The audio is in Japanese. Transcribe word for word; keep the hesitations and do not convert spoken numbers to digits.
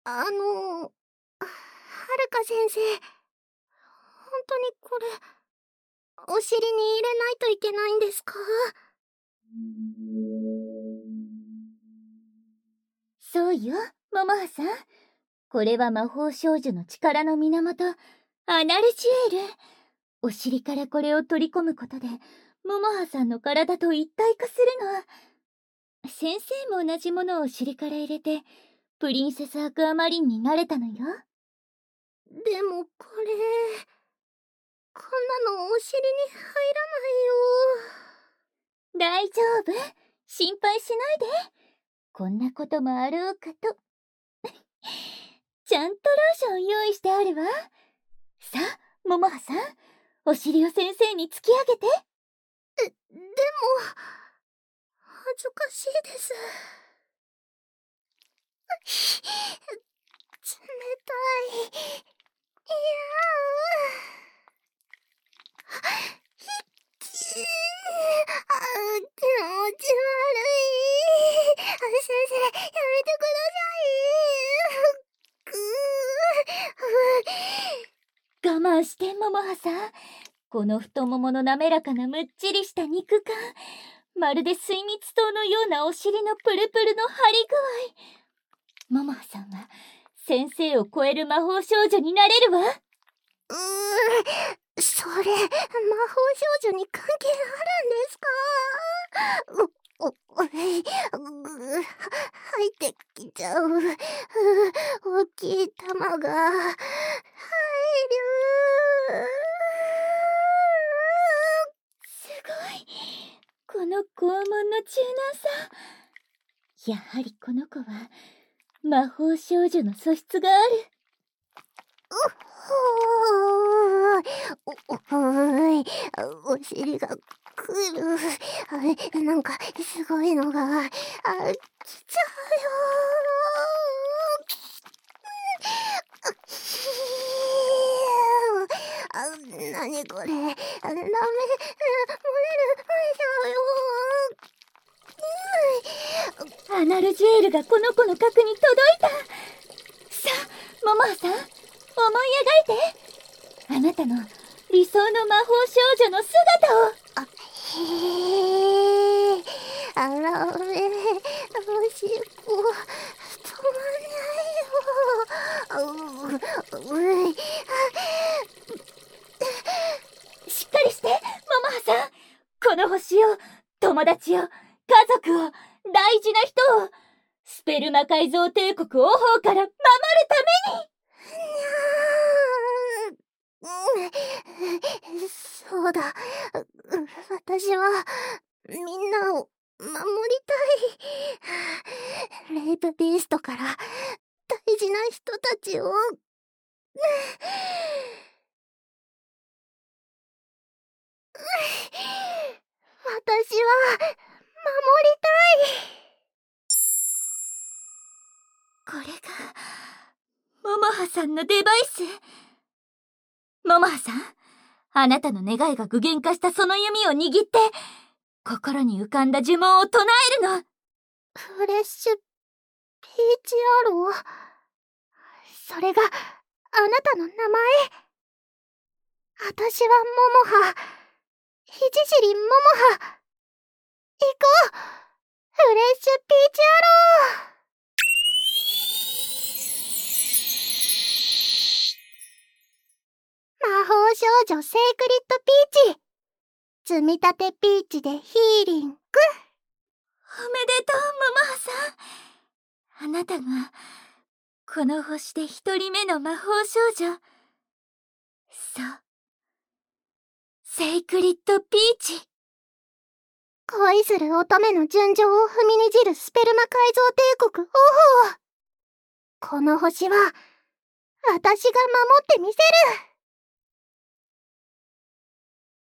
あの、はるか先生、本当にこれ、お尻に入れないといけないんですか？ そうよ、モモハさん。これは魔法少女の力の源、アナルジュエル。お尻からこれを取り込むことで、モモハさんの体と一体化するの。先生も同じものをお尻から入れて、プリンセスアクアマリンになれたのよ。 でもこれ、こんなのお尻に入らないよ。大丈夫。心配しないで。こんなこともあろうかと。ちゃんとローション用意してあるわ。さあ、モモハさん、お尻を先生に突き上げて。 え、でも、恥ずかしいです。冷たい。いやー。ひっきー。あー、気持ち悪い。先生、やめてください。我慢して、モモハさん。この太ももの滑らかなむっちりした肉感、まるで水蜜糖のようなお尻のプルプルの張り具合。モモハさんは先生を超える魔法少女になれるわ。 うーん、それ魔法少女に関係あるんですか？お、お、入ってきちゃう。大きい玉が入る。 すごい。この肛門の柔軟さ。やはりこの子は魔法少女の素質がある。 お、お、い、お尻がくる。あ、なんかすごいのが、あ、来ちゃうよ。あ、なにこれ。ダメ。漏れる。漏れちゃうよ。 アナルジュエルがこの子の核に届いた。さあ、モモハさん、思い描いて。あなたの理想の魔法少女の姿を。 あ、へえ、あらめ、おしっこ止まんないよ。う、う、 しっかりして、モモハさん。この星を、友達を、家族を、大事な人を、スペル魔改造帝国王鵬から守るために。 そうだ。私はみんなを守りたい。レイプビーストから大事な人たちを。私は守りたい。 これがモモハさんのデバイス。モモハさん、あなたの願いが具現化したその弓を握って、心に浮かんだ呪文を唱えるの。 フレッシュピーチアロー。それがあなたの名前。私はモモハ。ひじしりモモハ。行こう。フレッシュピーチアロー。魔法少女セイクリッドピーチ。積み立てピーチでヒーリング。 おめでとう、モモハさん。あなたがこの星で一人目の魔法少女。そう、セイクリッドピーチ。 恋する乙女の純情を踏みにじるスペルマ改造帝国王鵬。この星は私が守ってみせる。